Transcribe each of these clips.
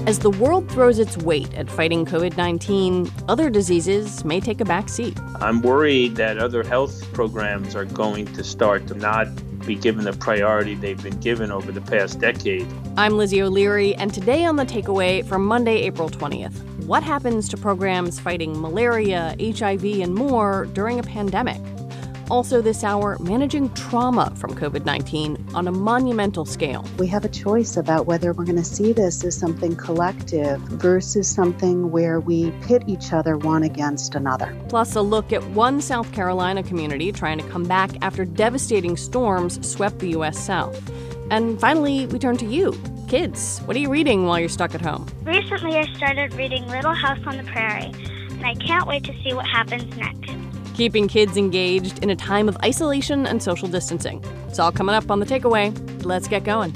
As the world throws its weight at fighting COVID-19, other diseases may take a back seat. I'm worried that other health programs are going to start to not be given the priority they've been given over the past decade. I'm Lizzie O'Leary, and today on The Takeaway from Monday, April 20th, what happens to programs fighting malaria, HIV, and more during a pandemic? Also this hour, managing trauma from COVID-19 on a monumental scale. We have a choice about whether we're going to see this as something collective versus something where we pit each other one against another. Plus a look at one South Carolina community trying to come back after devastating storms swept the U.S. South. And finally, we turn to you. Kids, what are you reading while you're stuck at home? Recently, I started reading Little House on the Prairie, and I can't wait to see what happens next. Keeping kids engaged in a time of isolation and social distancing. It's all coming up on The Takeaway. Let's get going.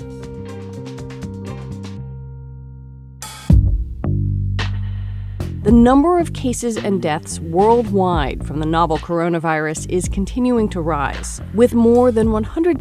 The number of cases and deaths worldwide from the novel coronavirus is continuing to rise, with more than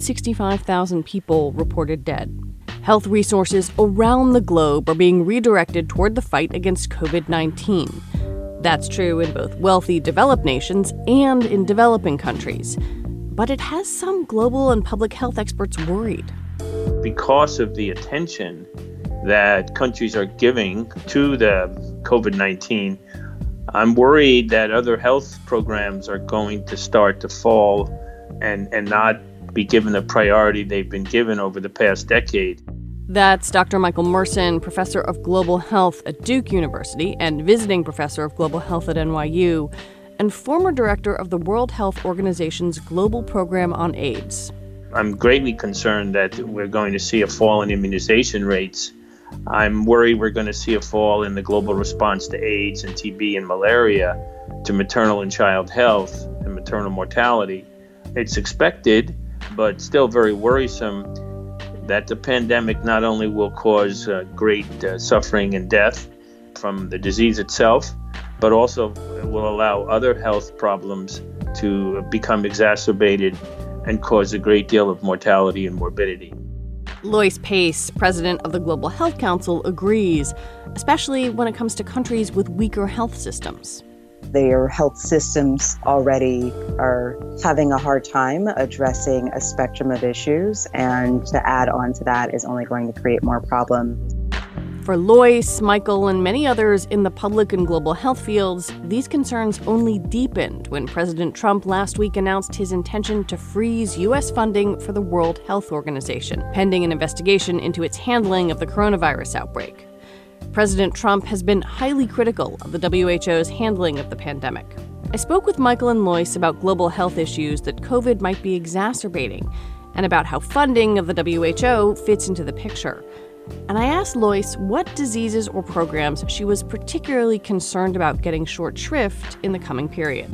165,000 people reported dead. Health resources around the globe are being redirected toward the fight against COVID-19. That's true in both wealthy, developed nations and in developing countries. But it has some global and public health experts worried. Because of the attention that countries are giving to the COVID-19, I'm worried that other health programs are going to start to fall and not be given the priority they've been given over the past decade. That's Dr. Michael Merson, professor of global health at Duke University and visiting professor of global health at NYU, and former director of the World Health Organization's Global Program on AIDS. I'm greatly concerned that we're going to see a fall in immunization rates. I'm worried we're going to see a fall in the global response to AIDS and TB and malaria, to maternal and child health and maternal mortality. It's expected, but still very worrisome, that the pandemic not only will cause great suffering and death from the disease itself, but also will allow other health problems to become exacerbated and cause a great deal of mortality and morbidity. Lois Pace, president of the Global Health Council, agrees, especially when it comes to countries with weaker health systems. Their health systems already are having a hard time addressing a spectrum of issues, and to add on to that is only going to create more problems. For Lois, Michael, and many others in the public and global health fields, these concerns only deepened when President Trump last week announced his intention to freeze U.S. funding for the World Health Organization, pending an investigation into its handling of the coronavirus outbreak. President Trump has been highly critical of the WHO's handling of the pandemic. I spoke with Michael and Lois about global health issues that COVID might be exacerbating and about how funding of the WHO fits into the picture. And I asked Lois what diseases or programs she was particularly concerned about getting short shrift in the coming period.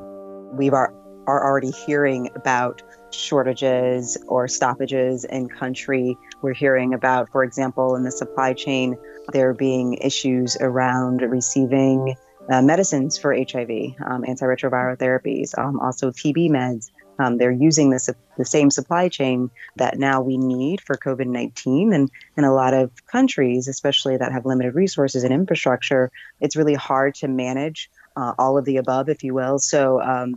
We are already hearing about shortages or stoppages in country. We're hearing about, for example, in the supply chain, there being issues around receiving medicines for HIV, antiretroviral therapies, also TB meds. They're using the same supply chain that now we need for COVID-19. And in a lot of countries, especially that have limited resources and infrastructure, it's really hard to manage all of the above, if you will. So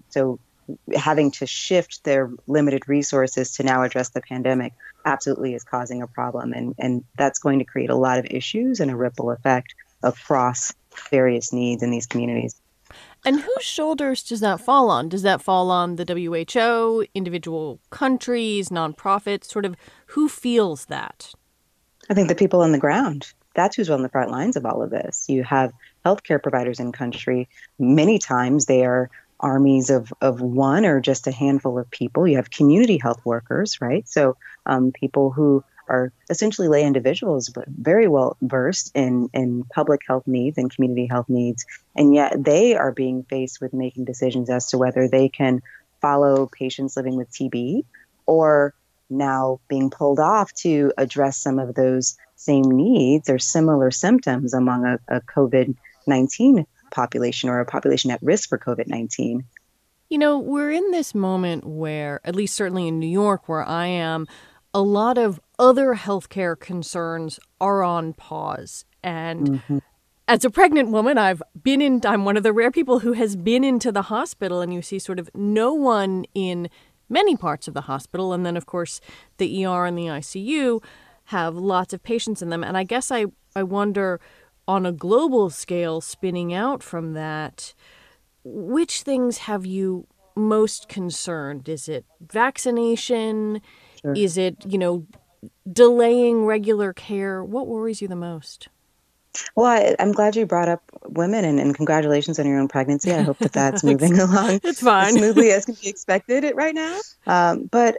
having to shift their limited resources to now address the pandemic absolutely is causing a problem. And that's going to create a lot of issues and a ripple effect across various needs in these communities. And whose shoulders does that fall on? Does that fall on the WHO, individual countries, nonprofits? Sort of who feels that? I think the people on the ground. That's who's on the front lines of all of this. You have healthcare providers in country. Many times they are armies of one or just a handful of people. You have community health workers, right? So people who are essentially lay individuals, but very well versed in public health needs and community health needs. And yet they are being faced with making decisions as to whether they can follow patients living with TB or now being pulled off to address some of those same needs or similar symptoms among a COVID-19 population or a population at risk for COVID-19. You know, we're in this moment where, at least certainly in New York, where I am, a lot of other healthcare concerns are on pause. And as a pregnant woman, I'm one of the rare people who has been into the hospital, and you see sort of no one in many parts of the hospital. And then, of course, the ER and the ICU have lots of patients in them. And I guess I wonder, on a global scale, spinning out from that, which things have you most concerned? Is it vaccination? Sure. Is it, delaying regular care? What worries you the most? Well, I'm glad you brought up women, and congratulations on your own pregnancy. I hope that that's moving along It's fine. as smoothly as can be expected right now. But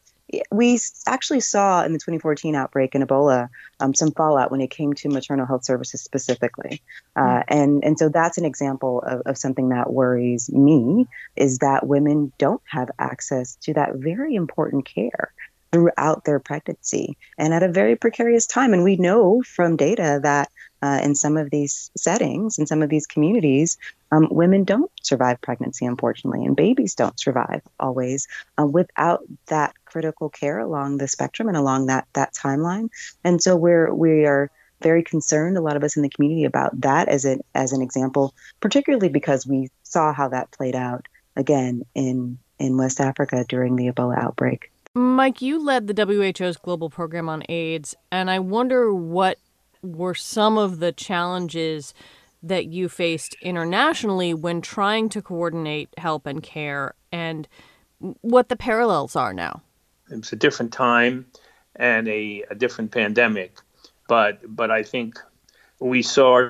we actually saw in the 2014 outbreak in Ebola some fallout when it came to maternal health services specifically. And so that's an example of something that worries me, is that women don't have access to that very important care throughout their pregnancy and at a very precarious time. And we know from data that in some of these settings, in some of these communities, women don't survive pregnancy, unfortunately, and babies don't survive always without that critical care along the spectrum and along that timeline. And so we are very concerned, a lot of us in the community, about that as an example, particularly because we saw how that played out again in West Africa during the Ebola outbreak. Mike, you led the WHO's global program on AIDS, and I wonder what were some of the challenges that you faced internationally when trying to coordinate help and care, and what the parallels are now. It's a different time and a different pandemic, but I think we saw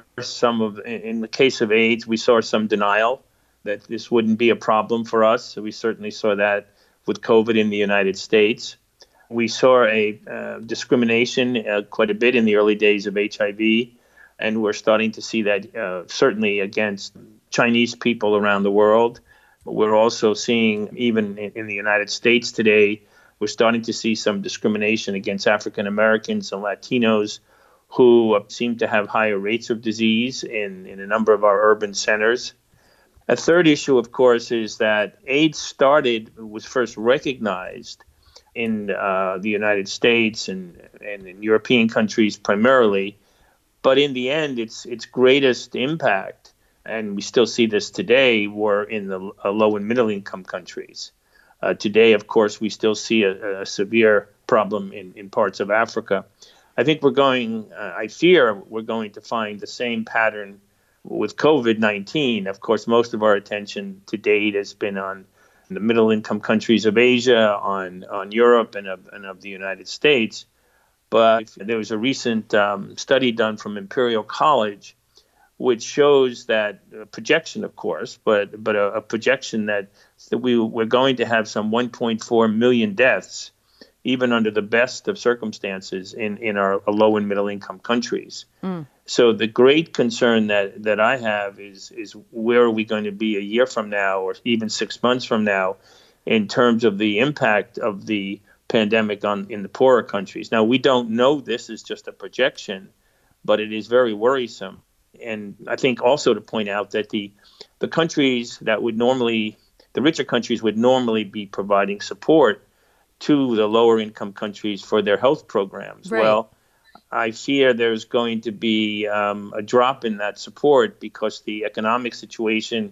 in the case of AIDS, we saw some denial that this wouldn't be a problem for us. So we certainly saw that with COVID in the United States. We saw a discrimination quite a bit in the early days of HIV, and we're starting to see that certainly against Chinese people around the world. We're also seeing, even in the United States today, we're starting to see some discrimination against African Americans and Latinos who seem to have higher rates of disease in a number of our urban centers. A third issue, of course, is that AIDS was first recognized in the United States and in European countries primarily. But in the end, its greatest impact, and we still see this today, were in the low and middle income countries. Today, of course, we still see a severe problem in parts of Africa. I think I fear we're going to find the same pattern with COVID-19. Of course, most of our attention to date has been on the middle income countries of Asia, on Europe and of the United States. But there was a recent study done from Imperial College, which shows that a projection, of course, but a projection that we're going to have some 1.4 million deaths, even under the best of circumstances in our low and middle income countries. So the great concern that I have is where are we going to be a year from now or even 6 months from now in terms of the impact of the pandemic in the poorer countries. Now, we don't know, this is just a projection, but it is very worrisome. And I think also to point out that the countries that the richer countries would normally be providing support to the lower income countries for their health programs. Right. Well, I fear there's going to be a drop in that support because the economic situation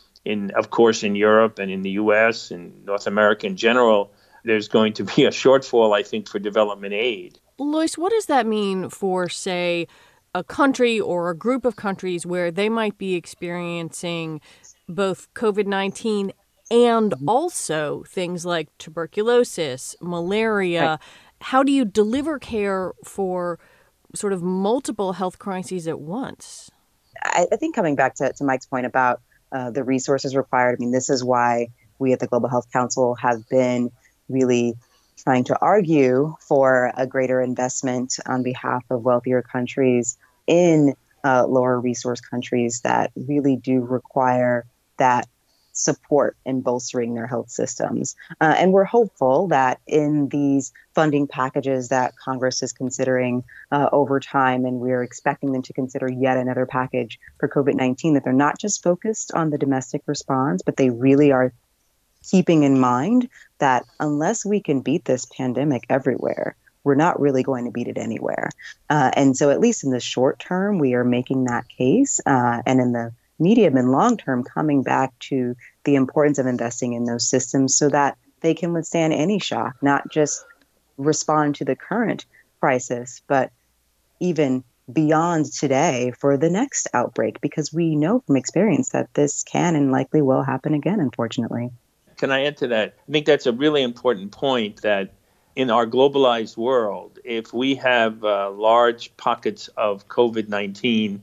of course, in Europe and in the U.S. and North America in general, there's going to be a shortfall, I think, for development aid. Lois, what does that mean for, say, a country or a group of countries where they might be experiencing both COVID-19 and also things like tuberculosis, malaria? Right. How do you deliver care for sort of multiple health crises at once? I think coming back to Mike's point about the resources required, I mean, this is why we at the Global Health Council have been really trying to argue for a greater investment on behalf of wealthier countries in lower resource countries that really do require that support in bolstering their health systems. And we're hopeful that in these funding packages that Congress is considering over time, and we're expecting them to consider yet another package for COVID-19, that they're not just focused on the domestic response, but they really are keeping in mind that unless we can beat this pandemic everywhere, we're not really going to beat it anywhere. And so at least in the short term, we are making that case. And in the medium and long term, coming back to the importance of investing in those systems so that they can withstand any shock, not just respond to the current crisis, but even beyond today for the next outbreak, because we know from experience that this can and likely will happen again, unfortunately. Can I add to that? I think that's a really important point, that in our globalized world, if we have large pockets of COVID-19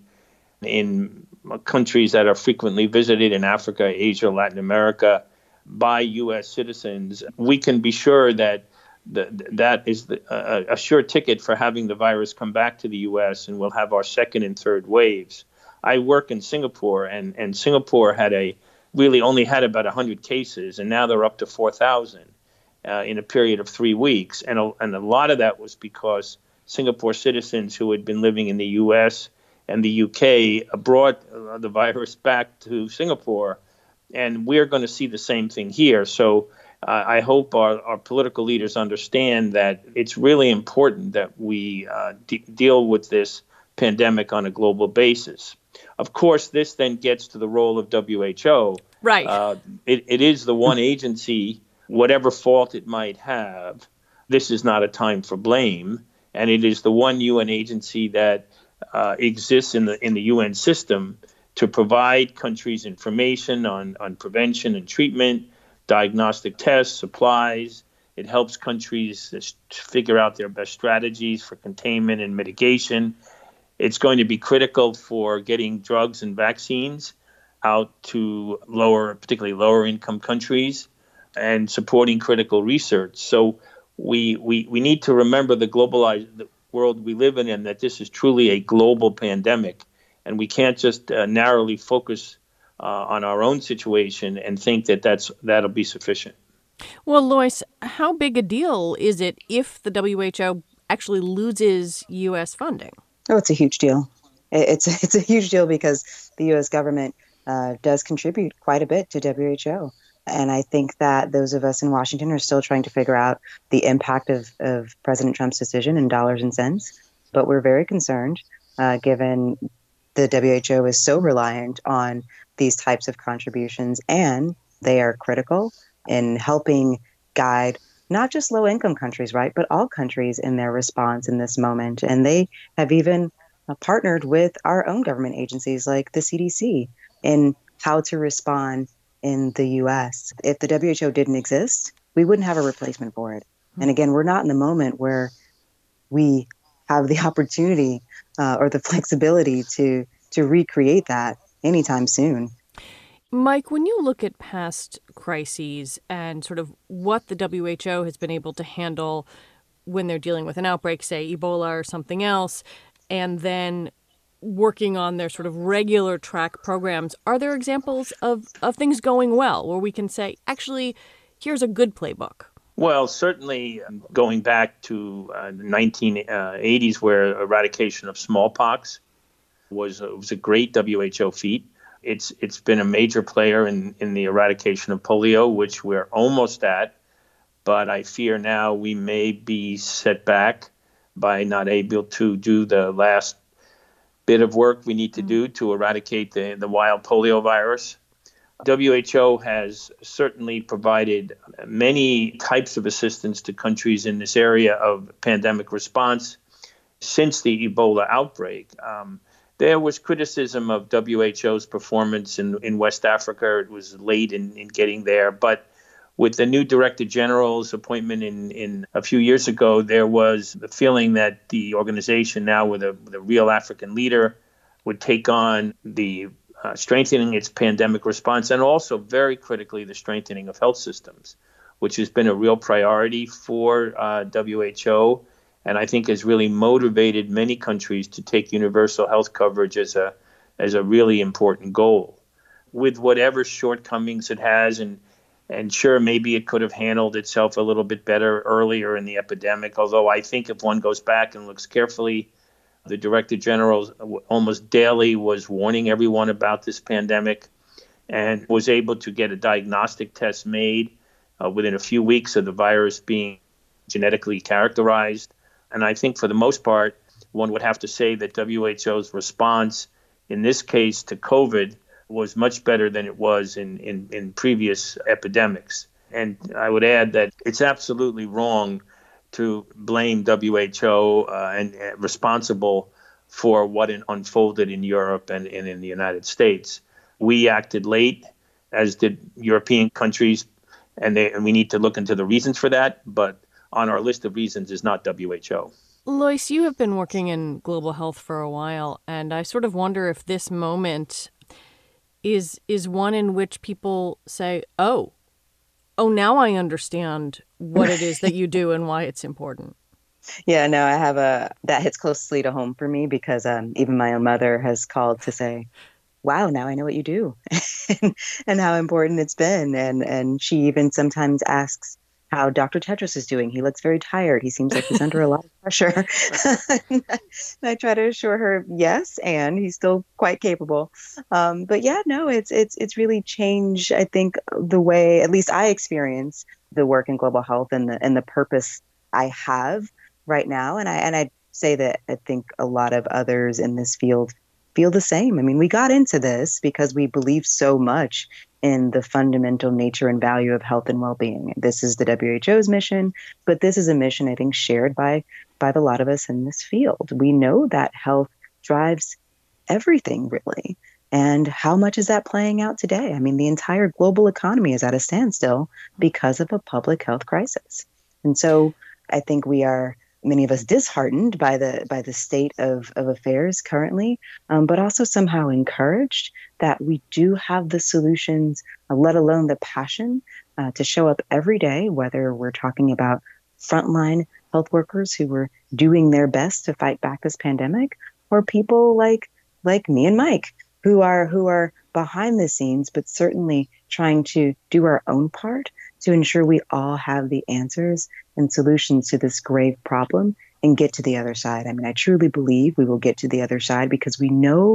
in countries that are frequently visited in Africa, Asia, Latin America by U.S. citizens, we can be sure that that is a sure ticket for having the virus come back to the U.S. and we'll have our second and third waves. I work in Singapore, and Singapore really only had about 100 cases, and now they're up to 4,000 in a period of 3 weeks. And a lot of that was because Singapore citizens who had been living in the U.S. and the U.K. brought the virus back to Singapore, and we're going to see the same thing here. So I hope our political leaders understand that it's really important that we deal with this pandemic on a global basis. Of course, this then gets to the role of WHO. Right. It is the one agency, whatever fault it might have, this is not a time for blame. And it is the one UN agency that exists in the UN system to provide countries information on prevention and treatment, diagnostic tests, supplies. It helps countries figure out their best strategies for containment and mitigation. It's going to be critical for getting drugs and vaccines out to particularly lower income countries, and supporting critical research. So we need to remember the globalized world we live in, and that this is truly a global pandemic. And we can't just narrowly focus on our own situation and think that that'll be sufficient. Well, Lois, how big a deal is it if the WHO actually loses U.S. funding? Oh, it's a huge deal. It's a huge deal because the U.S. government does contribute quite a bit to WHO. And I think that those of us in Washington are still trying to figure out the impact of President Trump's decision in dollars and cents. But we're very concerned, given the WHO is so reliant on these types of contributions, and they are critical in helping guide not just low-income countries, right, but all countries in their response in this moment. And they have even partnered with our own government agencies like the CDC in how to respond in the U.S. If the WHO didn't exist, we wouldn't have a replacement for it. And again, we're not in the moment where we have the opportunity or the flexibility to recreate that anytime soon. Mike, when you look at past crises and sort of what the WHO has been able to handle when they're dealing with an outbreak, say Ebola or something else, and then working on their sort of regular track programs, are there examples of things going well where we can say, actually, here's a good playbook? Well, certainly going back to the 1980s, where eradication of smallpox was a great WHO feat. It's been a major player in the eradication of polio, which we're almost at, but I fear now we may be set back by not able to do the last bit of work we need to do to eradicate the wild polio virus. WHO has certainly provided many types of assistance to countries in this area of pandemic response since the Ebola outbreak. There was criticism of WHO's performance in West Africa. It was late in getting there. But with the new Director General's appointment in a few years ago, there was the feeling that the organization now with a real African leader would take on the strengthening its pandemic response, and also very critically the strengthening of health systems, which has been a real priority for WHO. And I think has really motivated many countries to take universal health coverage as a really important goal. With whatever shortcomings it has, and sure, maybe it could have handled itself a little bit better earlier in the epidemic, although I think if one goes back and looks carefully, the Director General almost daily was warning everyone about this pandemic. and was able to get a diagnostic test made within a few weeks of the virus being genetically characterized. And I think for the most part, one would have to say that WHO's response in this case to COVID was much better than it was in previous epidemics. And I would add that it's absolutely wrong to blame WHO and responsible for what unfolded in Europe and in the United States. We acted late, as did European countries, and we need to look into the reasons for that. But on our list of reasons is not WHO. Lois, you have been working in global health for a while, and I sort of wonder if this moment is one in which people say, oh, now I understand what it is that you do and why it's important. Yeah, no, I have that hits closely to home for me because even my own mother has called to say, wow, now I know what you do and how important it's been. And she even sometimes asks how Dr. Tedros is doing. He looks very tired. He seems like he's under a lot of pressure. And I try to assure her, yes, and he's still quite capable. But yeah, no, it's really changed, I think, the way, at least I experience the work in global health and the purpose I have right now. And I'd say that I think a lot of others in this field feel the same. I mean, we got into this because we believe so much in the fundamental nature and value of health and well-being. This is the WHO's mission, but this is a mission, I think, shared by a lot of us in this field. We know that health drives everything, really. And how much is that playing out today? I mean, the entire global economy is at a standstill because of a public health crisis. And so I think we are, many of us, disheartened by the state of affairs currently, but also somehow encouraged that we do have the solutions, let alone the passion to show up every day, whether we're talking about frontline health workers who were doing their best to fight back this pandemic, or people like me and Mike who are behind the scenes, but certainly trying to do our own part to ensure we all have the answers and solutions to this grave problem and get to the other side. I mean, I truly believe we will get to the other side because we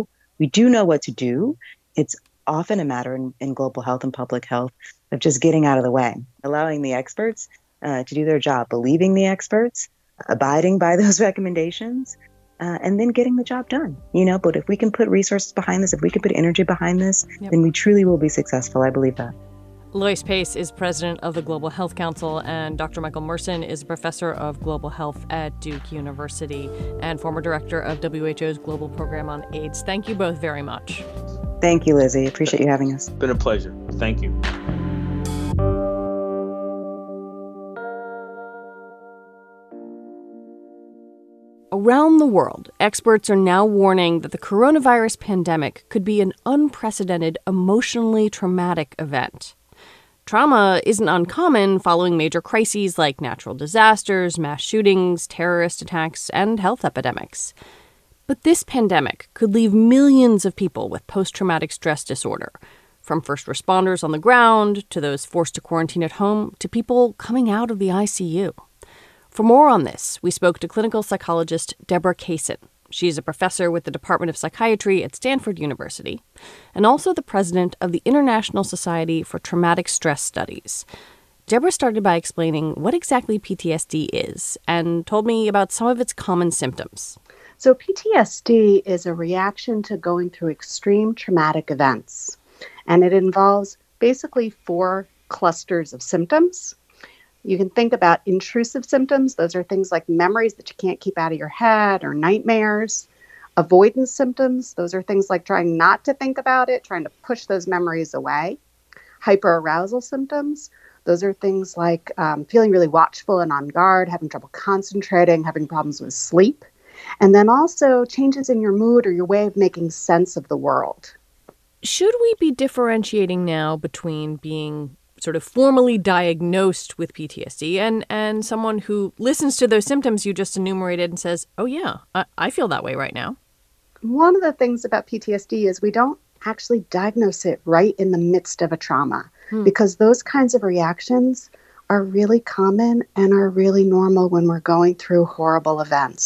do know what to do. It's often a matter in global health and public health of just getting out of the way, allowing the experts to do their job, believing the experts, abiding by those recommendations, and then getting the job done. But if we can put resources behind this, if we can put energy behind this, then we truly will be successful. I believe that. Lois Pace is president of the Global Health Council, and Dr. Michael Merson is a professor of global health at Duke University and former director of WHO's Global Program on AIDS. Thank you both very much. Thank you, Lizzie. Appreciate you having us. It's been a pleasure. Thank you. Around the world, experts are now warning that the coronavirus pandemic could be an unprecedented, emotionally traumatic event. Trauma isn't uncommon following major crises like natural disasters, mass shootings, terrorist attacks, and health epidemics. But this pandemic could leave millions of people with post-traumatic stress disorder, from first responders on the ground to those forced to quarantine at home to people coming out of the ICU. For more on this, we spoke to clinical psychologist Deborah Kaysen. She's a professor with the Department of Psychiatry at Stanford University and also the president of the International Society for Traumatic Stress Studies. Deborah started by explaining what exactly PTSD is and told me about some of its common symptoms. So PTSD is a reaction to going through extreme traumatic events, and it involves basically 4 clusters of symptoms. You can think about intrusive symptoms. Those are things like memories that you can't keep out of your head or nightmares. Avoidance symptoms. Those are things like trying not to think about it, trying to push those memories away. Hyperarousal symptoms. Those are things like feeling really watchful and on guard, having trouble concentrating, having problems with sleep. And then also changes in your mood or your way of making sense of the world. Should we be differentiating now between being sort of formally diagnosed with PTSD and someone who listens to those symptoms you just enumerated and says, oh, yeah, I feel that way right now? One of the things about PTSD is we don't actually diagnose it right in the midst of a trauma because those kinds of reactions are really common and are really normal when we're going through horrible events.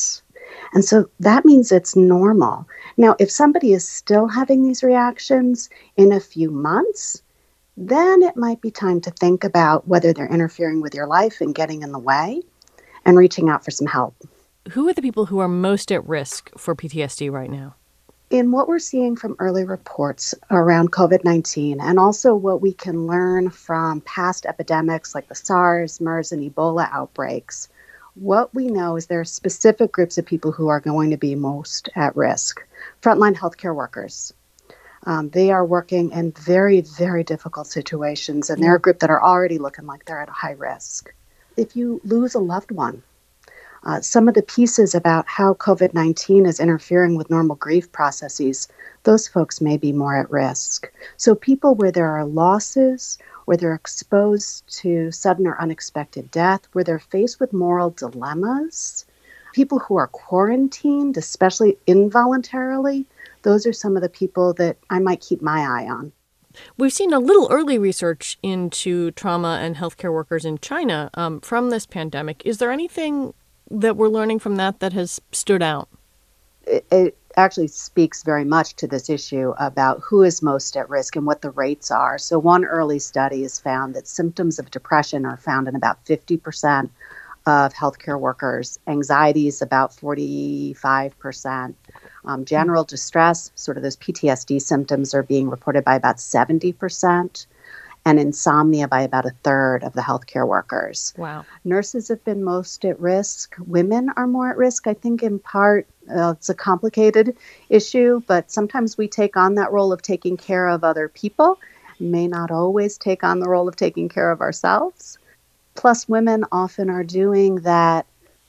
And so that means it's normal. Now, if somebody is still having these reactions in a few months, then it might be time to think about whether they're interfering with your life and getting in the way and reaching out for some help. Who are the people who are most at risk for PTSD right now? In what we're seeing from early reports around COVID-19, and also what we can learn from past epidemics like the SARS, MERS, and Ebola outbreaks, what we know is there are specific groups of people who are going to be most at risk. Frontline healthcare workers. They are working in very, very difficult situations, and they're a group that are already looking like they're at a high risk. If you lose a loved one, some of the pieces about how COVID-19 is interfering with normal grief processes, those folks may be more at risk. So people where there are losses, where they're exposed to sudden or unexpected death, where they're faced with moral dilemmas, people who are quarantined, especially involuntarily, those are some of the people that I might keep my eye on. We've seen a little early research into trauma and healthcare workers in China from this pandemic. Is there anything that we're learning from that has stood out? It actually speaks very much to this issue about who is most at risk and what the rates are. So one early study has found that symptoms of depression are found in about 50% of healthcare workers. Anxiety is about 45%. General distress, sort of those PTSD symptoms, are being reported by about 70%. And insomnia by about a third of the healthcare workers. Wow. Nurses have been most at risk. Women are more at risk. I think in part it's a complicated issue, but sometimes we take on that role of taking care of other people, may not always take on the role of taking care of ourselves. Plus, women often are doing that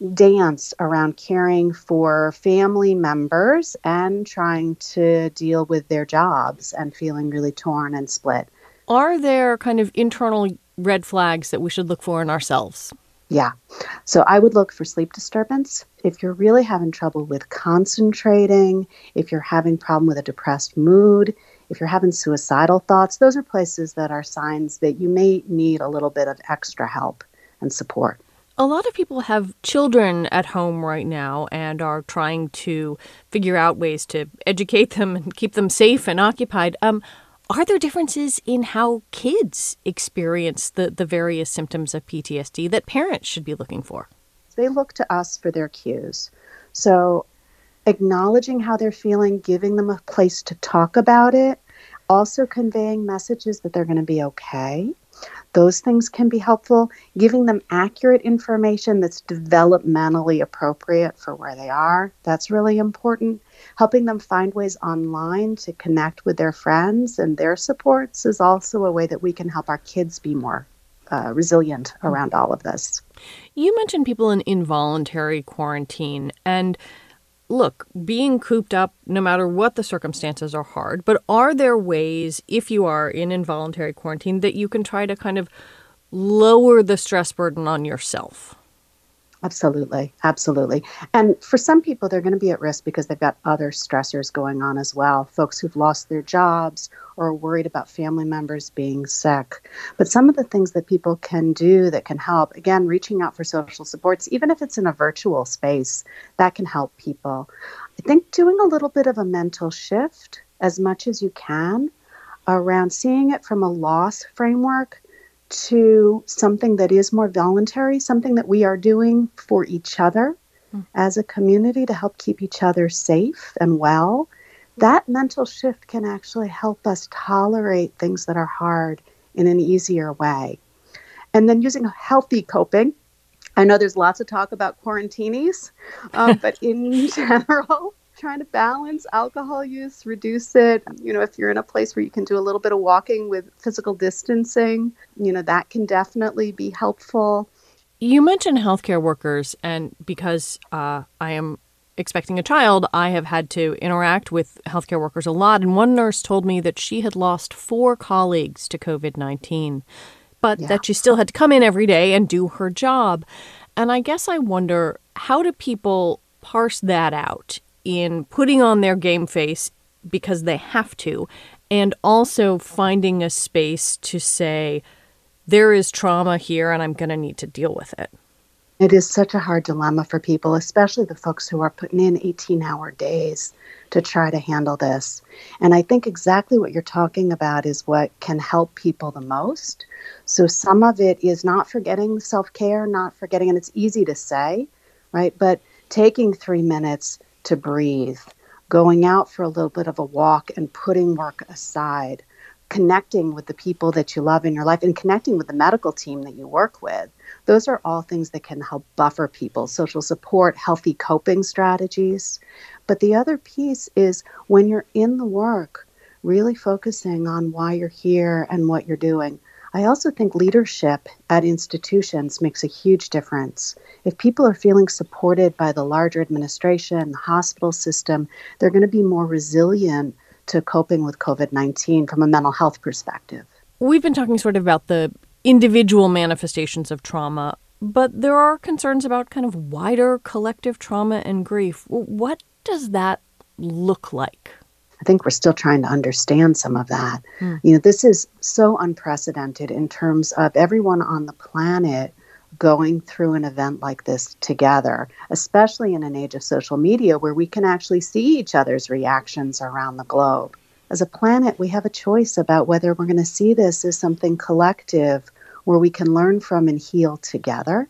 dance around caring for family members and trying to deal with their jobs and feeling really torn and split. Are there kind of internal red flags that we should look for in ourselves? Yeah. So I would look for sleep disturbance. If you're really having trouble with concentrating, if you're having problem with a depressed mood, if you're having suicidal thoughts, those are places that are signs that you may need a little bit of extra help and support. A lot of people have children at home right now and are trying to figure out ways to educate them and keep them safe and occupied. Are there differences in how kids experience the various symptoms of PTSD that parents should be looking for? They look to us for their cues. So acknowledging how they're feeling, giving them a place to talk about it, also conveying messages that they're going to be okay. Those things can be helpful. Giving them accurate information that's developmentally appropriate for where they are, that's really important. Helping them find ways online to connect with their friends and their supports is also a way that we can help our kids be more resilient around all of this. You mentioned people in involuntary quarantine, and look, being cooped up, no matter what the circumstances, are hard. But are there ways, if you are in involuntary quarantine, that you can try to kind of lower the stress burden on yourself? Absolutely. Absolutely. And for some people, they're going to be at risk because they've got other stressors going on as well. Folks who've lost their jobs or are worried about family members being sick. But some of the things that people can do that can help, again, reaching out for social supports, even if it's in a virtual space, that can help people. I think doing a little bit of a mental shift as much as you can around seeing it from a loss framework to something that is more voluntary, something that we are doing for each other as a community to help keep each other safe and well. That mental shift can actually help us tolerate things that are hard in an easier way. And then using healthy coping. I know there's lots of talk about quarantinis, but in general, trying to balance alcohol use, reduce it. If you're in a place where you can do a little bit of walking with physical distancing, that can definitely be helpful. You mentioned healthcare workers, and because I am expecting a child, I have had to interact with healthcare workers a lot. And one nurse told me that she had lost 4 colleagues to COVID-19, but that she still had to come in every day and do her job. And I guess I wonder, how do people parse that out in putting on their game face because they have to, and also finding a space to say, there is trauma here and I'm going to need to deal with it? It is such a hard dilemma for people, especially the folks who are putting in 18-hour days to try to handle this. And I think exactly what you're talking about is what can help people the most. So some of it is not forgetting self-care, not forgetting, and it's easy to say, right? But taking 3 minutes to breathe, going out for a little bit of a walk and putting work aside, connecting with the people that you love in your life and connecting with the medical team that you work with. Those are all things that can help buffer people, social support, healthy coping strategies. But the other piece is when you're in the work, really focusing on why you're here and what you're doing. I also think leadership at institutions makes a huge difference. If people are feeling supported by the larger administration, the hospital system, they're going to be more resilient to coping with COVID-19 from a mental health perspective. We've been talking sort of about the individual manifestations of trauma, but there are concerns about kind of wider collective trauma and grief. What does that look like? I think we're still trying to understand some of that. This is so unprecedented in terms of everyone on the planet going through an event like this together, especially in an age of social media where we can actually see each other's reactions around the globe. As a planet, we have a choice about whether we're going to see this as something collective where we can learn from and heal together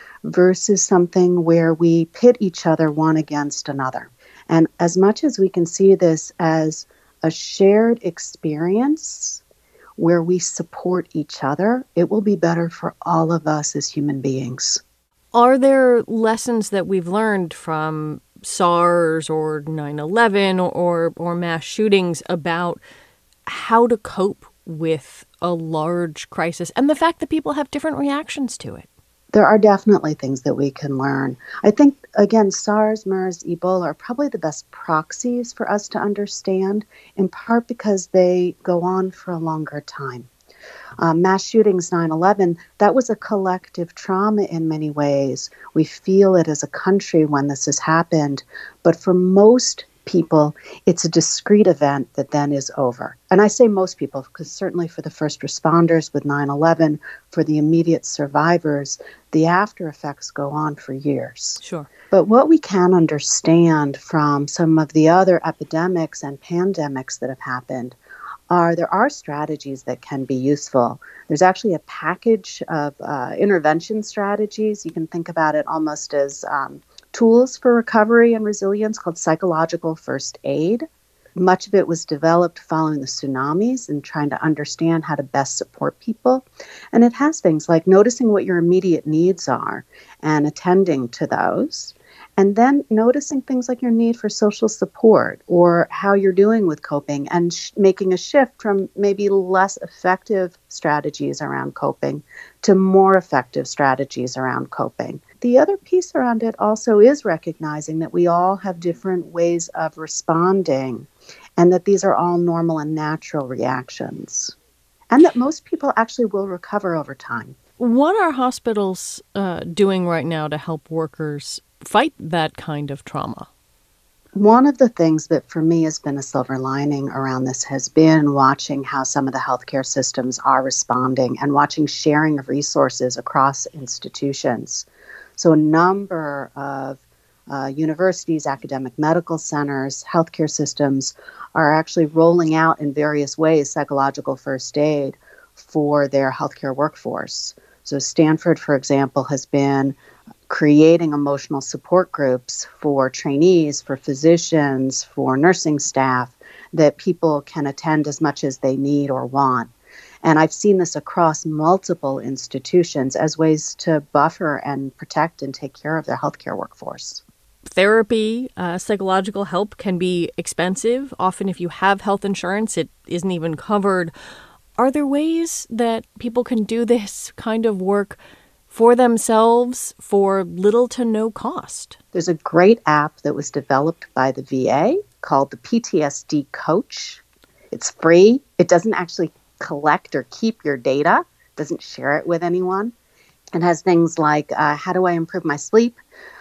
versus something where we pit each other one against another. And as much as we can see this as a shared experience where we support each other, it will be better for all of us as human beings. Are there lessons that we've learned from SARS or 9/11 or mass shootings about how to cope with a large crisis and the fact that people have different reactions to it? There are definitely things that we can learn. I think, again, SARS, MERS, Ebola are probably the best proxies for us to understand, in part because they go on for a longer time. Mass shootings, 9/11, that was a collective trauma in many ways. We feel it as a country when this has happened, but for most people, it's a discrete event that then is over. And I say most people, because certainly for the first responders with 9/11, for the immediate survivors, the after effects go on for years. Sure. But what we can understand from some of the other epidemics and pandemics that have happened there are strategies that can be useful. There's actually a package of intervention strategies. You can think about it almost as tools for recovery and resilience called psychological first aid. Much of it was developed following the tsunamis and trying to understand how to best support people. And it has things like noticing what your immediate needs are and attending to those. And then noticing things like your need for social support or how you're doing with coping and making a shift from maybe less effective strategies around coping to more effective strategies around coping. The other piece around it also is recognizing that we all have different ways of responding and that these are all normal and natural reactions. And that most people actually will recover over time. What are hospitals doing right now to help workers fight that kind of trauma? One of the things that for me has been a silver lining around this has been watching how some of the healthcare systems are responding and watching sharing of resources across institutions. So a number of universities, academic medical centers, healthcare systems are actually rolling out in various ways psychological first aid for their healthcare workforce. So Stanford, for example, has been creating emotional support groups for trainees, for physicians, for nursing staff that people can attend as much as they need or want. And I've seen this across multiple institutions as ways to buffer and protect and take care of their healthcare workforce. Therapy, psychological help can be expensive. Often if you have health insurance, it isn't even covered. Are there ways that people can do this kind of work for themselves for little to no cost? There's a great app that was developed by the VA called the PTSD Coach. It's free. It doesn't actually collect or keep your data, doesn't share it with anyone. It has things like how do I improve my sleep?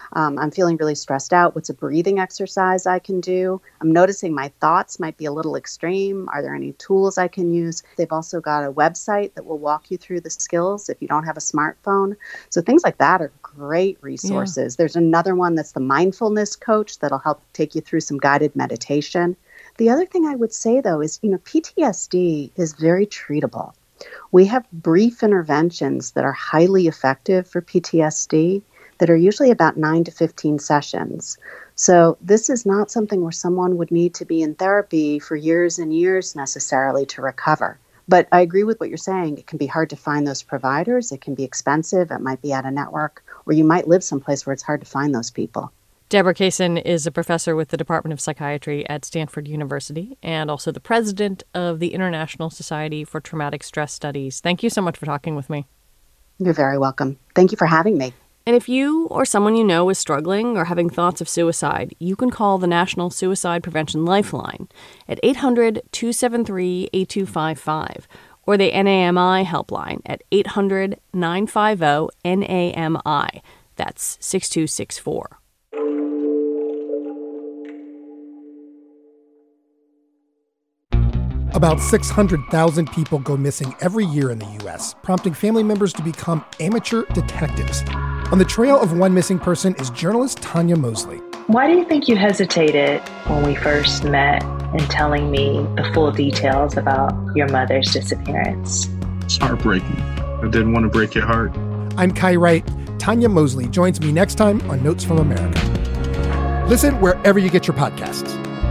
I'm feeling really stressed out. What's a breathing exercise I can do? I'm noticing my thoughts might be a little extreme. Are there any tools I can use? They've also got a website that will walk you through the skills if you don't have a smartphone. So things like that are great resources. Yeah. There's another one that's the mindfulness coach that'll help take you through some guided meditation. The other thing I would say, though, is, PTSD is very treatable. We have brief interventions that are highly effective for PTSD that are usually about 9 to 15 sessions. So this is not something where someone would need to be in therapy for years and years necessarily to recover. But I agree with what you're saying. It can be hard to find those providers. It can be expensive. It might be out of network, or you might live someplace where it's hard to find those people. Deborah Kaysen is a professor with the Department of Psychiatry at Stanford University and also the president of the International Society for Traumatic Stress Studies. Thank you so much for talking with me. You're very welcome. Thank you for having me. And if you or someone you know is struggling or having thoughts of suicide, you can call the National Suicide Prevention Lifeline at 800-273-8255 or the NAMI helpline at 800-950-NAMI. That's 6264. About 600,000 people go missing every year in the U.S., prompting family members to become amateur detectives. On the trail of one missing person is journalist Tanya Mosley. Why do you think you hesitated when we first met in telling me the full details about your mother's disappearance? It's heartbreaking. I didn't want to break your heart. I'm Kai Wright. Tanya Mosley joins me next time on Notes from America. Listen wherever you get your podcasts.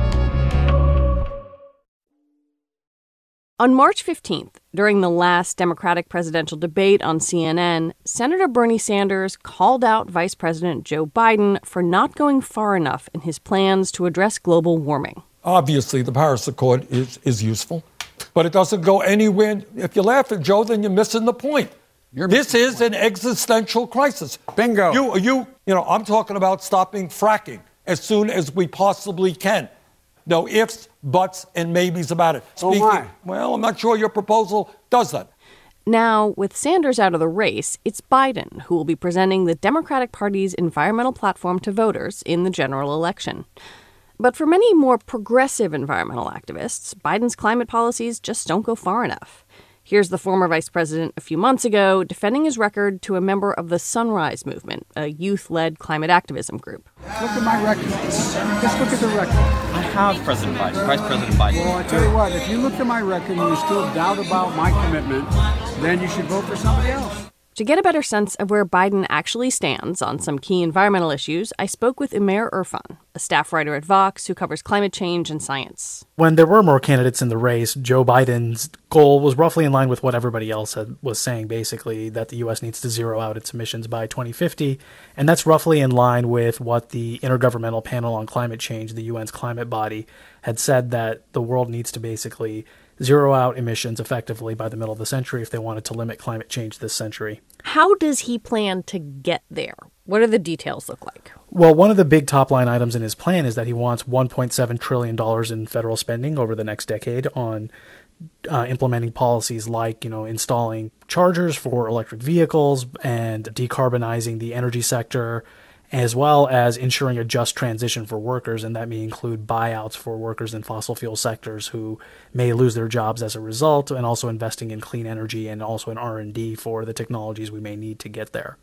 On March 15th, during the last Democratic presidential debate on CNN, Senator Bernie Sanders called out Vice President Joe Biden for not going far enough in his plans to address global warming. Obviously, the Paris Accord is useful, but it doesn't go anywhere. If you laugh at Joe, then you're missing the point. This is an existential crisis. Bingo. I'm talking about stopping fracking as soon as we possibly can. No ifs, buts, and maybes about it. Well, I'm not sure your proposal does that. Now, with Sanders out of the race, it's Biden who will be presenting the Democratic Party's environmental platform to voters in the general election. But for many more progressive environmental activists, Biden's climate policies just don't go far enough. Here's the former vice president a few months ago defending his record to a member of the Sunrise Movement, a youth-led climate activism group. Look at my record. Just look at the record. I have President Biden, Vice President Biden. Well, I tell you what, if you look at my record and you still doubt about my commitment, then you should vote for somebody else. To get a better sense of where Biden actually stands on some key environmental issues, I spoke with Umair Irfan, a staff writer at Vox who covers climate change and science. When there were more candidates in the race, Joe Biden's goal was roughly in line with what everybody else was saying, basically, that the U.S. needs to zero out its emissions by 2050. And that's roughly in line with what the Intergovernmental Panel on Climate Change, the UN's climate body, had said, that the world needs to basically zero out emissions effectively by the middle of the century if they wanted to limit climate change this century. How does he plan to get there? What do the details look like? Well, one of the big top-line items in his plan is that he wants $1.7 trillion in federal spending over the next decade on implementing policies like, installing chargers for electric vehicles and decarbonizing the energy sector, as well as ensuring a just transition for workers, and that may include buyouts for workers in fossil fuel sectors who may lose their jobs as a result, and also investing in clean energy and also in R&D for the technologies we may need to get there.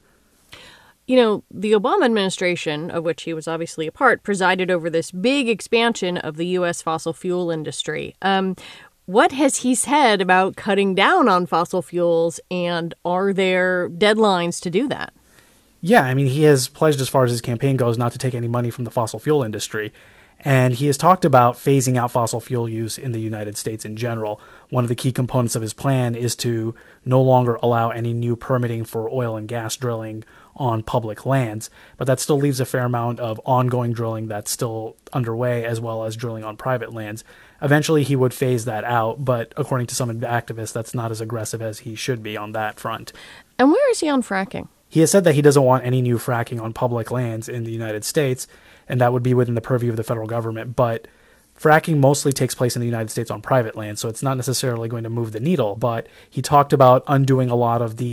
The Obama administration, of which he was obviously a part, presided over this big expansion of the U.S. fossil fuel industry. What has he said about cutting down on fossil fuels, and are there deadlines to do that? Yeah, he has pledged, as far as his campaign goes, not to take any money from the fossil fuel industry. And he has talked about phasing out fossil fuel use in the United States in general. One of the key components of his plan is to no longer allow any new permitting for oil and gas drilling on public lands. But that still leaves a fair amount of ongoing drilling that's still underway, as well as drilling on private lands. Eventually, he would phase that out, but according to some activists, that's not as aggressive as he should be on that front. And where is he on fracking? He has said that he doesn't want any new fracking on public lands in the United States, and that would be within the purview of the federal government. But fracking mostly takes place in the United States on private land, so it's not necessarily going to move the needle. But he talked about undoing a lot of the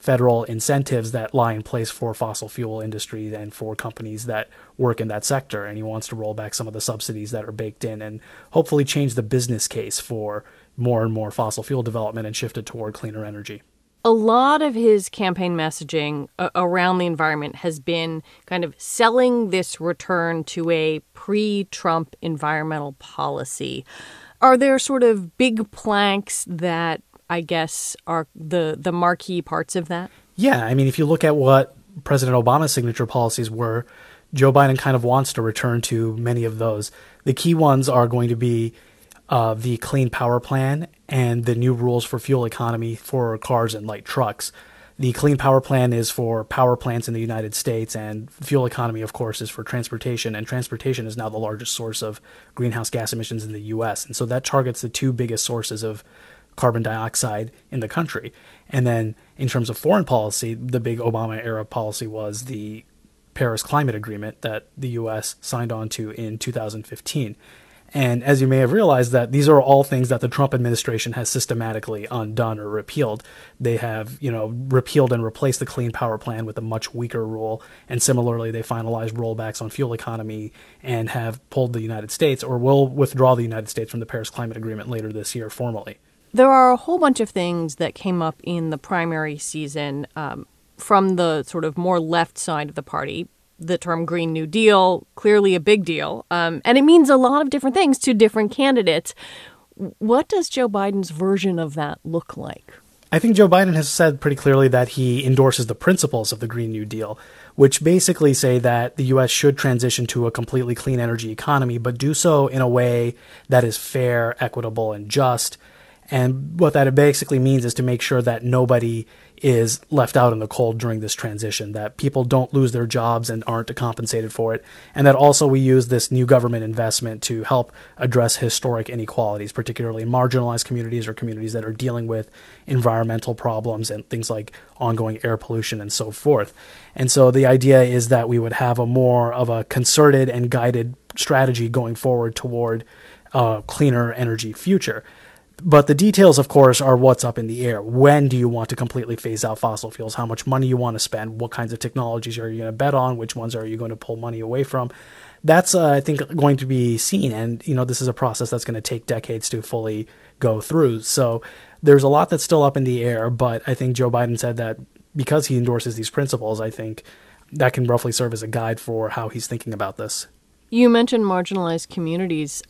federal incentives that lie in place for fossil fuel industry and for companies that work in that sector. And he wants to roll back some of the subsidies that are baked in and hopefully change the business case for more and more fossil fuel development and shift it toward cleaner energy. A lot of his campaign messaging around the environment has been kind of selling this return to a pre-Trump environmental policy. Are there sort of big planks that I guess are the marquee parts of that? Yeah, I mean, if you look at what President Obama's signature policies were, Joe Biden kind of wants to return to many of those. The key ones are going to be the Clean Power Plan and the new rules for fuel economy for cars and light trucks. The Clean Power Plan is for power plants in the United States, and fuel economy, of course, is for transportation. And transportation is now the largest source of greenhouse gas emissions in the U.S. And so that targets the two biggest sources of carbon dioxide in the country. And then in terms of foreign policy, the big Obama-era policy was the Paris Climate Agreement that the U.S. signed on to in 2015. And as you may have realized, that these are all things that the Trump administration has systematically undone or repealed. They have, repealed and replaced the Clean Power Plan with a much weaker rule. And similarly, they finalized rollbacks on fuel economy and have pulled the United States, or will withdraw the United States from the Paris Climate Agreement later this year formally. There are a whole bunch of things that came up in the primary season from the sort of more left side of the party. The term Green New Deal, clearly a big deal. And it means a lot of different things to different candidates. What does Joe Biden's version of that look like? I think Joe Biden has said pretty clearly that he endorses the principles of the Green New Deal, which basically say that the U.S. should transition to a completely clean energy economy, but do so in a way that is fair, equitable, and just. And what that basically means is to make sure that nobody is left out in the cold during this transition, that people don't lose their jobs and aren't compensated for it, and that also we use this new government investment to help address historic inequalities, particularly in marginalized communities or communities that are dealing with environmental problems and things like ongoing air pollution and so forth. And so the idea is that we would have a more of a concerted and guided strategy going forward toward a cleaner energy future. But the details, of course, are what's up in the air. When do you want to completely phase out fossil fuels? How much money you want to spend? What kinds of technologies are you going to bet on? Which ones are you going to pull money away from? That's, I think, going to be seen. And, this is a process that's going to take decades to fully go through. So there's a lot that's still up in the air. But I think Joe Biden said that because he endorses these principles, I think that can roughly serve as a guide for how he's thinking about this. You mentioned marginalized communities.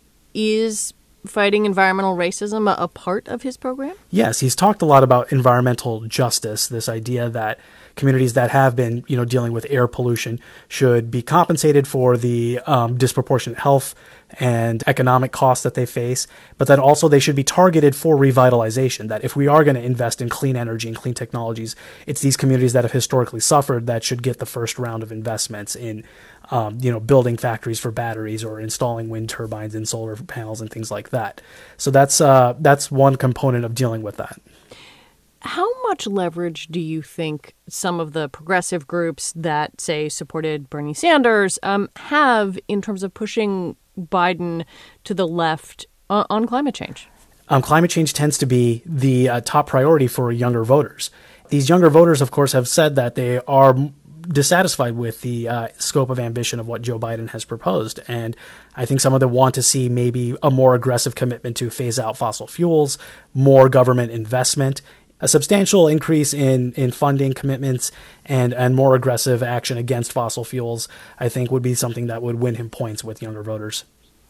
Is fighting environmental racism a part of his program? Yes, he's talked a lot about environmental justice, this idea that communities that have been, dealing with air pollution should be compensated for the disproportionate health and economic costs that they face, but that also they should be targeted for revitalization, that if we are going to invest in clean energy and clean technologies, it's these communities that have historically suffered that should get the first round of investments in building factories for batteries or installing wind turbines and solar panels and things like that. So that's one component of dealing with that. How much leverage do you think some of the progressive groups that, say, supported Bernie Sanders have in terms of pushing Biden to the left on climate change? Climate change tends to be the top priority for younger voters. These younger voters, of course, have said that they are dissatisfied with the scope of ambition of what Joe Biden has proposed. And I think some of them want to see maybe a more aggressive commitment to phase out fossil fuels, more government investment, a substantial increase in funding commitments, and more aggressive action against fossil fuels, I think would be something that would win him points with younger voters.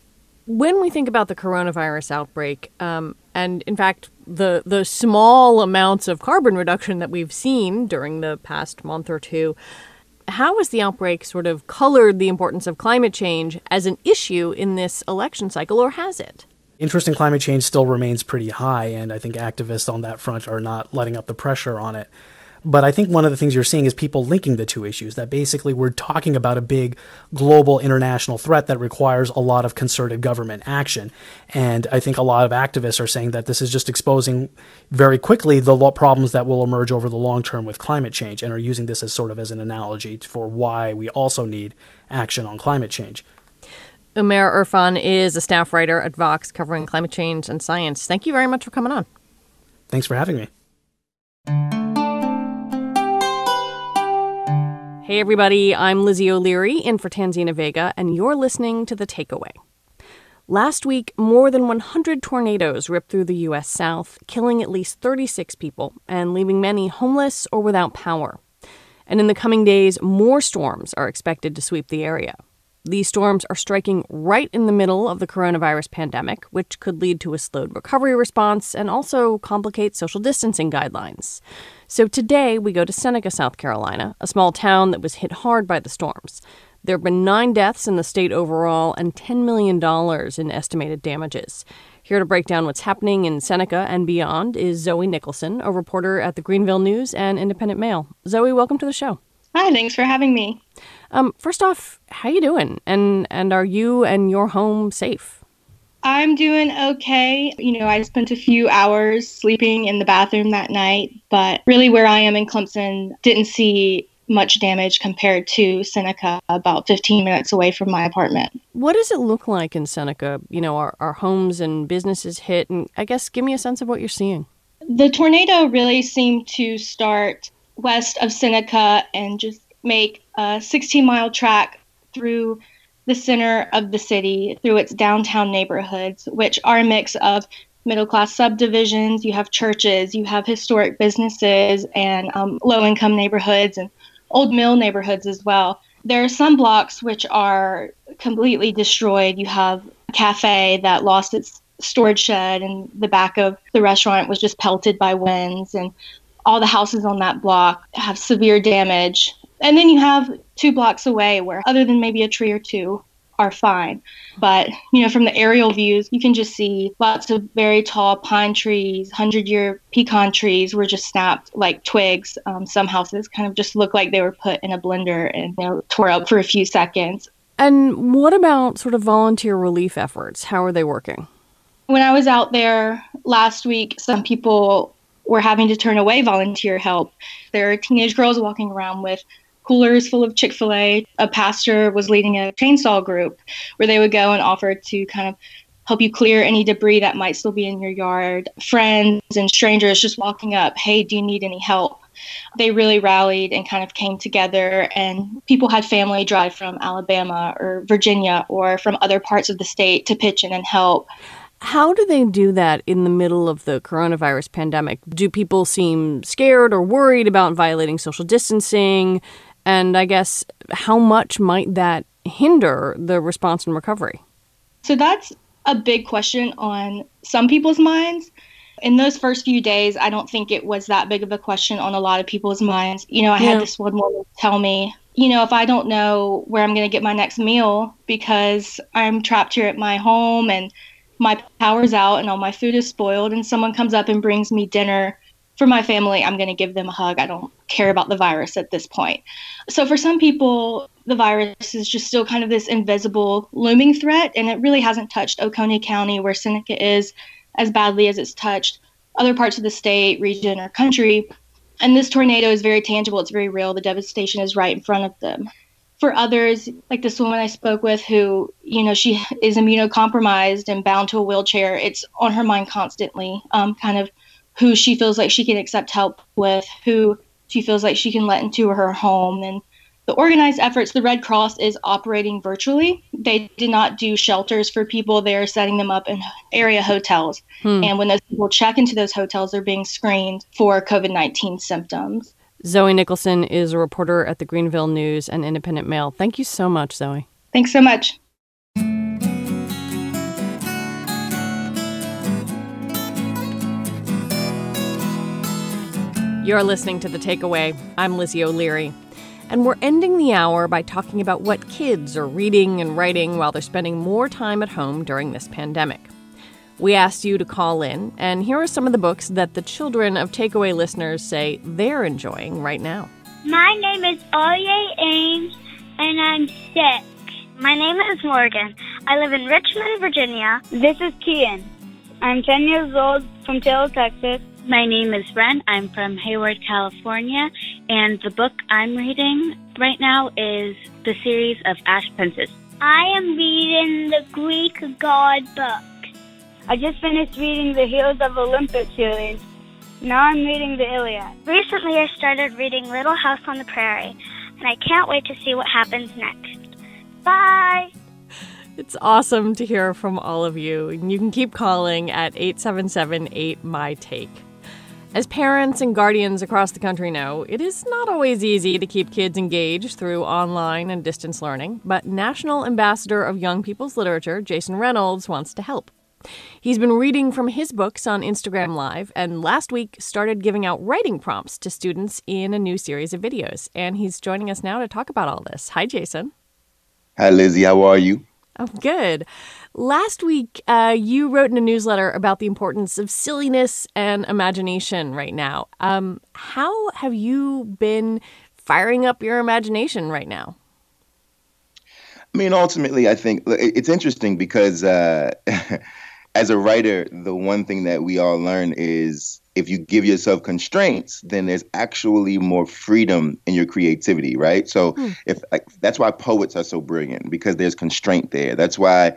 When we think about the coronavirus outbreak, and in fact, the small amounts of carbon reduction that we've seen during the past month or two, how has the outbreak sort of colored the importance of climate change as an issue in this election cycle, or has it? Interest in climate change still remains pretty high, and I think activists on that front are not letting up the pressure on it. But I think one of the things you're seeing is people linking the two issues, that basically we're talking about a big global international threat that requires a lot of concerted government action. And I think a lot of activists are saying that this is just exposing very quickly the problems that will emerge over the long term with climate change, and are using this as sort of as an analogy for why we also need action on climate change. Umair Irfan is a staff writer at Vox covering climate change and science. Thank you very much for coming on. Thanks for having me. Hey everybody, I'm Lizzie O'Leary in for Tanzina Vega, and you're listening to The Takeaway. Last week, more than 100 tornadoes ripped through the U.S. South, killing at least 36 people and leaving many homeless or without power. And in the coming days, more storms are expected to sweep the area. These storms are striking right in the middle of the coronavirus pandemic, which could lead to a slowed recovery response and also complicate social distancing guidelines. So today, we go to Seneca, South Carolina, a small town that was hit hard by the storms. There have been 9 deaths in the state overall and $10 million in estimated damages. Here to break down what's happening in Seneca and beyond is Zoe Nicholson, a reporter at the Greenville News and Independent Mail. Zoe, welcome to the show. Hi, thanks for having me. First off, how you doing? And are you and your home safe? I'm doing okay. I spent a few hours sleeping in the bathroom that night, but really where I am in Clemson didn't see much damage compared to Seneca, about 15 minutes away from my apartment. What does it look like in Seneca? Are homes and businesses hit? And I guess give me a sense of what you're seeing. The tornado really seemed to start west of Seneca and just make a 16-mile track through the center of the city, through its downtown neighborhoods, which are a mix of middle-class subdivisions. You have churches, you have historic businesses, and low-income neighborhoods, and old mill neighborhoods as well. There are some blocks which are completely destroyed. You have a cafe that lost its storage shed, and the back of the restaurant was just pelted by winds, and all the houses on that block have severe damage. And then you have 2 blocks away where, other than maybe a tree or two, are fine. But, from the aerial views, you can just see lots of very tall pine trees, 100-year pecan trees were just snapped like twigs. Some houses kind of just look like they were put in a blender and tore up for a few seconds. And what about sort of volunteer relief efforts? How are they working? When I was out there last week, some people were having to turn away volunteer help. There are teenage girls walking around with coolers full of Chick-fil-A. A pastor was leading a chainsaw group where they would go and offer to kind of help you clear any debris that might still be in your yard. Friends and strangers just walking up, hey, do you need any help? They really rallied and kind of came together, and people had family drive from Alabama or Virginia or from other parts of the state to pitch in and help. How do they do that in the middle of the coronavirus pandemic? Do people seem scared or worried about violating social distancing? And I guess how much might that hinder the response and recovery? So that's a big question on some people's minds. In those first few days, I don't think it was that big of a question on a lot of people's minds. I had this one woman tell me, if I don't know where I'm going to get my next meal because I'm trapped here at my home and my power's out and all my food is spoiled and someone comes up and brings me dinner for my family, I'm going to give them a hug. I don't care about the virus at this point. So for some people, the virus is just still kind of this invisible looming threat, and it really hasn't touched Oconee County, where Seneca is, as badly as it's touched other parts of the state, region, or country. And this tornado is very tangible. It's very real. The devastation is right in front of them. For others, like this woman I spoke with who, she is immunocompromised and bound to a wheelchair, it's on her mind constantly, kind of who she feels like she can accept help with, who she feels like she can let into her home. And the organized efforts, the Red Cross is operating virtually. They did not do shelters for people. They're setting them up in area hotels. And when those people check into those hotels, they're being screened for COVID-19 symptoms. Zoe Nicholson is a reporter at the Greenville News and Independent Mail. Thank you so much, Zoe. Thanks so much. You're listening to The Takeaway. I'm Lizzie O'Leary. And we're ending the hour by talking about what kids are reading and writing while they're spending more time at home during this pandemic. We asked you to call in, and here are some of the books that the children of Takeaway listeners say they're enjoying right now. My name is Aye Ames, and I'm 6. My name is Morgan. I live in Richmond, Virginia. This is Kian. I'm 10 years old from Taylor, Texas. My name is Ren. I'm from Hayward, California, and the book I'm reading right now is the series of Ash Princess. I am reading the Greek God book. I just finished reading the Heroes of Olympus series. Now I'm reading the Iliad. Recently, I started reading Little House on the Prairie. and I can't wait to see what happens next. Bye! It's awesome to hear from all of you, and you can keep calling at 877-8-MY-TAKE. As parents and guardians across the country know, it is not always easy to keep kids engaged through online and distance learning, but National Ambassador of Young People's Literature, Jason Reynolds, wants to help. He's been reading from his books on Instagram Live, and last week started giving out writing prompts to students in a new series of videos. And he's joining us now to talk about all this. Hi, Jason. Hi, Lizzie. How are you? Oh, good. Last week, you wrote in a newsletter about the importance of silliness and imagination right now. How have you been firing up your imagination right now? I mean, ultimately, I think it's interesting because as a writer, the one thing that we all learn is if you give yourself constraints, then there's actually more freedom in your creativity, right? So that's why poets are so brilliant, because there's constraint there. That's why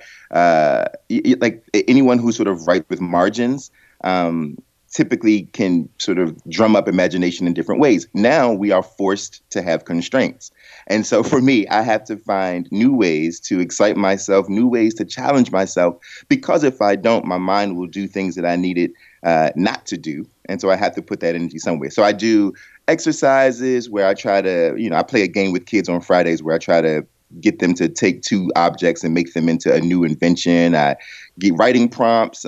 like anyone who sort of writes with margins typically can sort of drum up imagination in different ways. Now we are forced to have constraints. And so for me, I have to find new ways to excite myself, new ways to challenge myself, because if I don't, my mind will do things that I needed not to do. And so I have to put that energy somewhere. So I do exercises where I try to, I play a game with kids on Fridays where I try to get them to take two objects and make them into a new invention. I get writing prompts.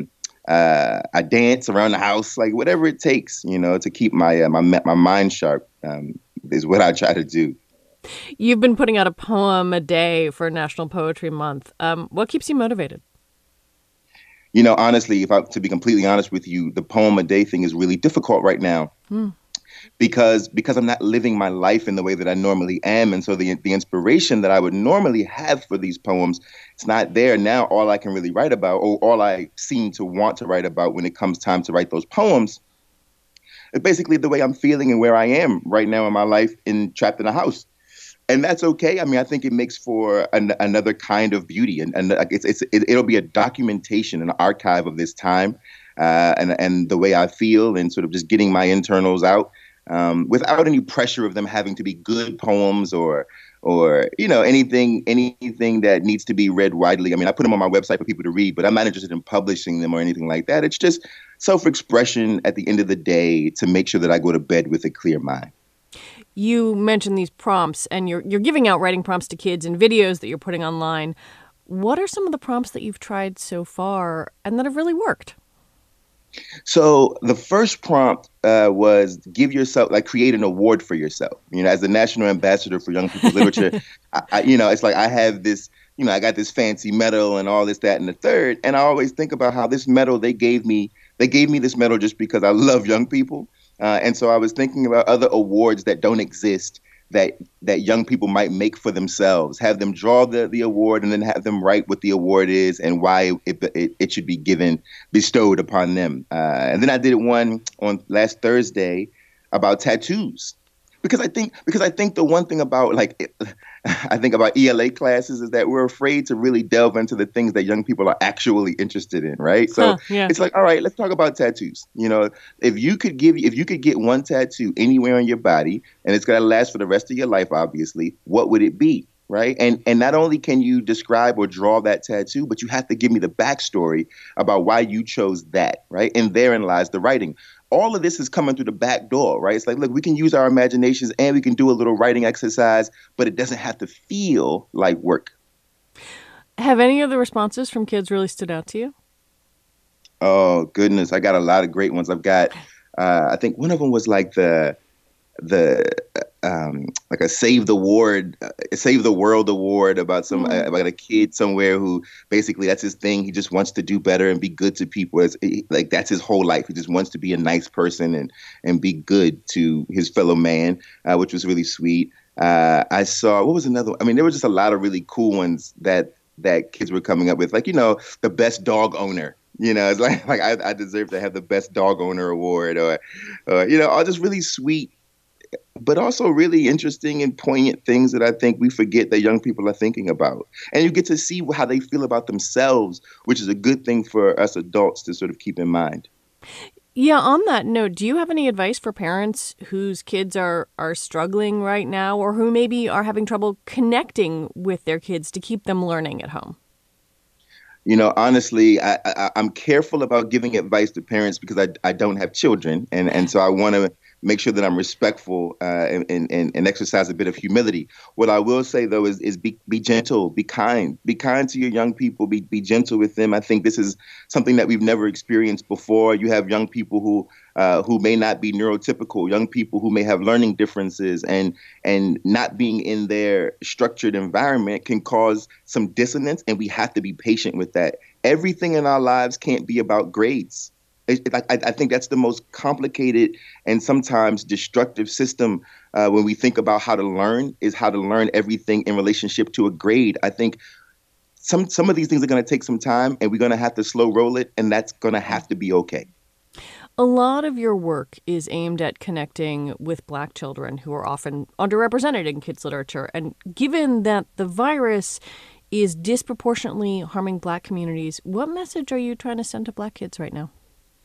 I dance around the house, like whatever it takes, to keep my mind sharp is what I try to do. You've been putting out a poem a day for National Poetry Month. What keeps you motivated? Honestly, to be completely honest with you, the poem a day thing is really difficult right now. Because I'm not living my life in the way that I normally am. And so the inspiration that I would normally have for these poems, it's not there. Now all I can really write about, or all I seem to want to write about when it comes time to write those poems, is basically the way I'm feeling and where I am right now in my life, trapped in a house. And that's okay. I mean, I think it makes for another kind of beauty. And it'll be a documentation, an archive of this time and the way I feel, and sort of just getting my internals out. Without any pressure of them having to be good poems or anything that needs to be read widely. I mean, I put them on my website for people to read, but I'm not interested in publishing them or anything like that. It's just self-expression at the end of the day to make sure that I go to bed with a clear mind. You mentioned these prompts, and you're giving out writing prompts to kids in videos that you're putting online. What are some of the prompts that you've tried so far and that have really worked? So the first prompt was create an award for yourself. As the National Ambassador for Young People's Literature, it's like I have this, I got this fancy medal and all this, that, and the third. And I always think about how this medal, they gave me this medal just because I love young people. And so I was thinking about other awards that don't exist that young people might make for themselves, have them draw the award and then have them write what the award is and why it should be bestowed upon them. And then I did one on last Thursday about tattoos. Because I think the one thing about I think about ELA classes is that we're afraid to really delve into the things that young people are actually interested in, right? So It's like, all right, let's talk about tattoos. If you could get one tattoo anywhere on your body and it's going to last for the rest of your life, obviously, what would it be? Right. And not only can you describe or draw that tattoo, but you have to give me the backstory about why you chose that. Right. And therein lies the writing. All of this is coming through the back door. Right. It's like, look, we can use our imaginations and we can do a little writing exercise, but it doesn't have to feel like work. Have any of the responses from kids really stood out to you? Oh, goodness. I got a lot of great ones. I've got I think one of them was like like a Save the World award about about a kid somewhere who basically that's his thing. He just wants to do better and be good to people. That's his whole life. He just wants to be a nice person and be good to his fellow man, which was really sweet. I saw, what was another one? I mean, there were just a lot of really cool ones that kids were coming up with, the best dog owner. It's like I deserve to have the best dog owner award or all just really sweet, but also really interesting and poignant things that I think we forget that young people are thinking about. And you get to see how they feel about themselves, which is a good thing for us adults to sort of keep in mind. Yeah, on that note, do you have any advice for parents whose kids are struggling right now, or who maybe are having trouble connecting with their kids to keep them learning at home? You know, honestly, I'm careful about giving advice to parents because I don't have children. And so I want to make sure that I'm respectful and exercise a bit of humility. What I will say, though, is be gentle, be kind to your young people, be gentle with them. I think this is something that we've never experienced before. You have young people who may not be neurotypical, young people who may have learning differences, and not being in their structured environment can cause some dissonance, and we have to be patient with that. Everything in our lives can't be about grades. I think that's the most complicated and sometimes destructive system when we think about how to learn, is how to learn everything in relationship to a grade. I think some of these things are going to take some time, and we're going to have to slow roll it, and that's going to have to be okay. A lot of your work is aimed at connecting with Black children who are often underrepresented in kids' literature. And given that the virus is disproportionately harming Black communities, what message are you trying to send to Black kids right now?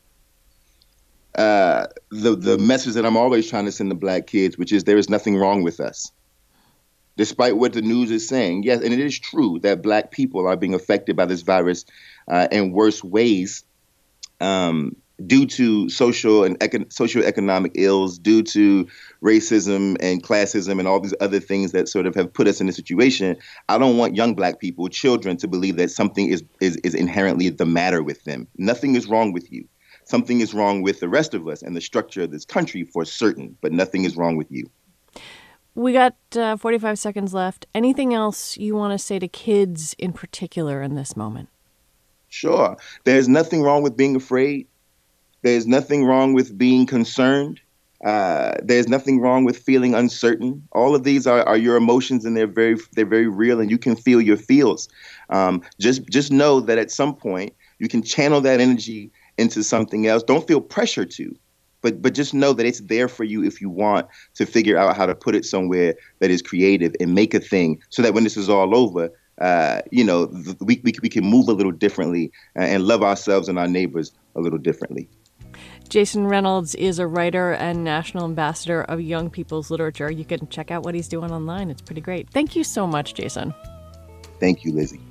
The message that I'm always trying to send to Black kids, which is there is nothing wrong with us. Despite what the news is saying, yes, and it is true that Black people are being affected by this virus in worse ways due to socioeconomic ills, due to racism and classism and all these other things that sort of have put us in this situation. I don't want young Black people, children, to believe that something is inherently the matter with them. Nothing is wrong with you. Something is wrong with the rest of us and the structure of this country for certain, but nothing is wrong with you. We got 45 seconds left. Anything else you want to say to kids in particular in this moment? Sure. There's nothing wrong with being afraid. There's nothing wrong with being concerned. There's nothing wrong with feeling uncertain. All of these are your emotions, and they're very real, and you can feel your feels. Just know that at some point you can channel that energy into something else. Don't feel pressure to, but just know that it's there for you if you want to figure out how to put it somewhere that is creative and make a thing, so that when this is all over, we can move a little differently and love ourselves and our neighbors a little differently. Jason Reynolds is a writer and national ambassador of Young People's Literature. You can check out what he's doing online. It's pretty great. Thank you so much, Jason. Thank you, Lizzie.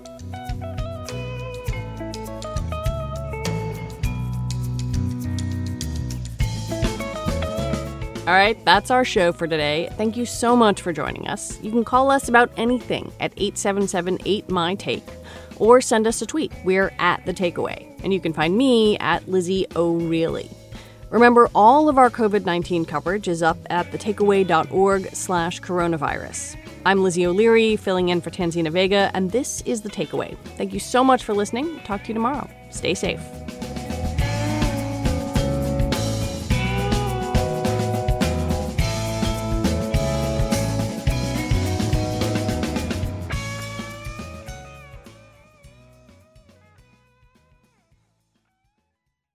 All right, that's our show for today. Thank you so much for joining us. You can call us about anything at 877-8MY-TAKE or send us a tweet. We're at The Takeaway. And you can find me at Lizzie O'Reilly. Remember, all of our COVID-19 coverage is up at thetakeaway.org/coronavirus. I'm Lizzie O'Leary, filling in for Tanzina Vega, and this is The Takeaway. Thank you so much for listening. Talk to you tomorrow. Stay safe.